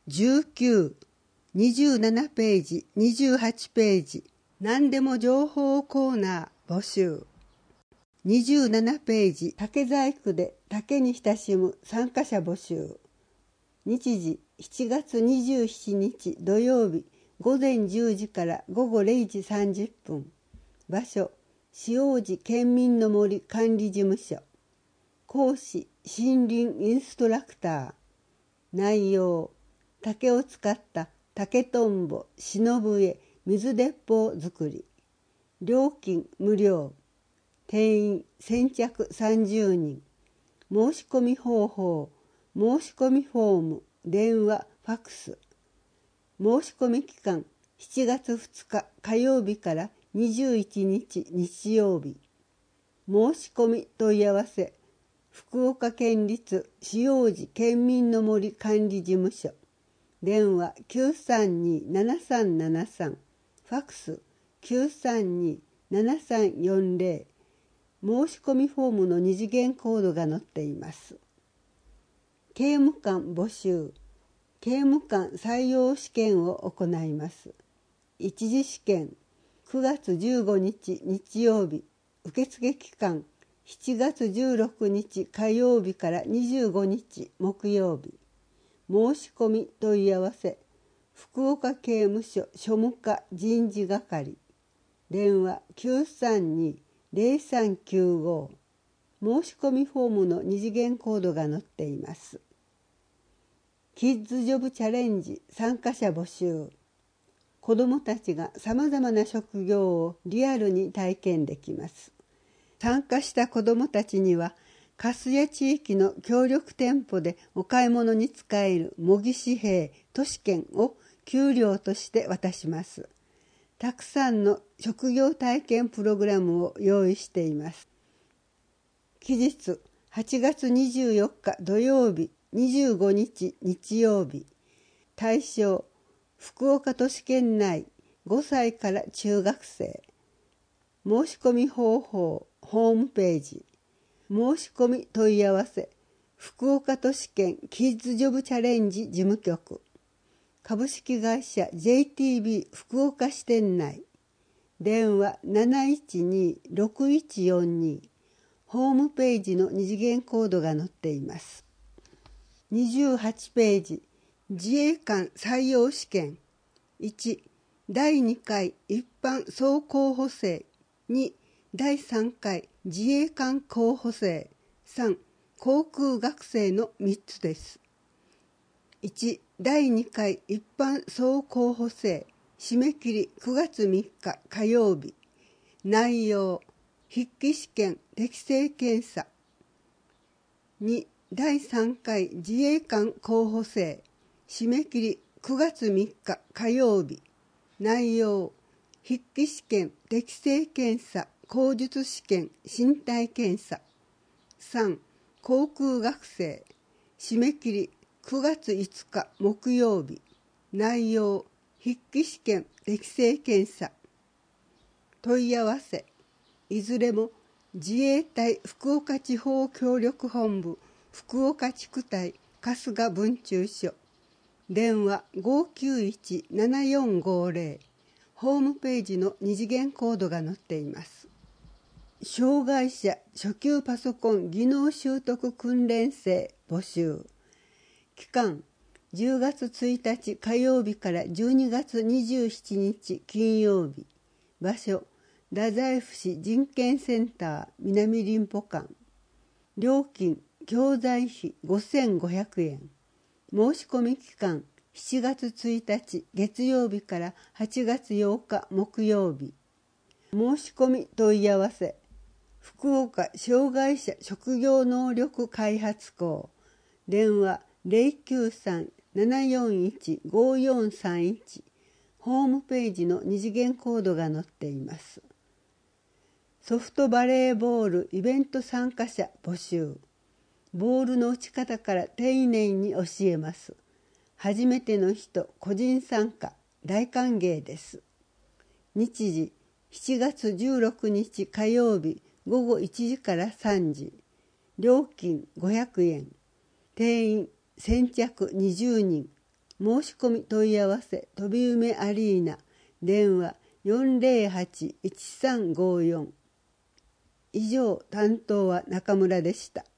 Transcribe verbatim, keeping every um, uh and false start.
じゅうきゅう、にじゅうななページ、にじゅうはちページ、何でも情報コーナー募集。にじゅうななページ、竹細工で竹に親しむ参加者募集。日時しちがつにじゅうしちにち土曜日午前じゅうじから午後れいじさんじゅっぷん。場所、塩王子県民の森管理事務所。講師、森林インストラクター。内容、竹を使った竹とんぼ、篠笛、水鉄砲作り。料金無料。定員先着さんじゅうにん。申し込み方法、申し込みフォーム、電話、ファックス。申し込み期間しちがつふつか火曜日からにじゅういちにち日曜日。申し込み問い合わせ、福岡県立塩王子県民の森管理事務所。電話きゅうさんにーななさんななさん、ファックスきゅうさんにーななさんよんぜろ。申し込みフォームの二次元コードが載っています。刑務官募集。刑務官採用試験を行います。一次試験くがつじゅうごにち日曜日。受付期間しちがつじゅうろくにち火曜日からにじゅうごにち木曜日。申し込み問い合わせ、福岡刑務所庶務課人事係。電話きゅうさんにーぜろさんきゅうご。申し込みフォームの二次元コードが載っています。キッズジョブチャレンジ参加者募集。子どもたちがさまざまな職業をリアルに体験できます。参加した子どもたちには、粕谷地域の協力店舗でお買い物に使える模擬紙幣都市券を給料として渡します。たくさんの職業体験プログラムを用意しています。期日はちがつにじゅうよっか土曜日、にじゅうごにち日曜日。対象、福岡都市圏内ごさいから中学生。申し込み方法、ホームページ。申し込み問い合わせ、福岡都市圏キッズジョブチャレンジ事務局。株式会社 ジェイティービー 福岡支店内。電話なないちにーろくいちよんに。ホームページの二次元コードが載っています。にじゅうはちページ、自衛官採用試験。いち、だいにかい一般総候補生。に、だいさんかい自衛官候補生。さん、航空学生のみっつです。いち、だいにかい一般総候補生。締め切りくがつみっか火曜日。内容、筆記試験適性検査。に、だいさんかい自衛官候補生。締め切りくがつみっか火曜日。内容、筆記試験適性検査口述試験身体検査。さん、航空学生。締め切りくがついつか木曜日。内容、筆記試験適性検査。問い合わせ、いずれも自衛隊福岡地方協力本部福岡地区隊春日分駐所。電話ごーきゅういちーななよんごーぜろ。ホームページの二次元コードが載っています。障害者初級パソコン技能習得訓練生募集。期間じゅうがつついたち火曜日からじゅうにがつにじゅうしちにち金曜日。場所、太宰府市人権センター南林保館。料金教材費ごせんごひゃくえん。申し込み期間しちがつついたち月曜日からはちがつようか木曜日。申し込み問い合わせ、福岡障害者職業能力開発校。電話ぜろきゅうさんななよんいちごよんさんいち。ホームページの二次元コードが載っています。ソフトバレーボールイベント参加者募集。ボールの打ち方から丁寧に教えます。初めての人、個人参加、大歓迎です。日時、しちがつじゅうろくにち火曜日、ごごいちじからさんじ。料金ごひゃくえん。定員先着にじゅうにん。 申し込み問い合わせ飛び梅アリーナ電話 よんぜろはち いちさんごよん。以上、担当は中村でした。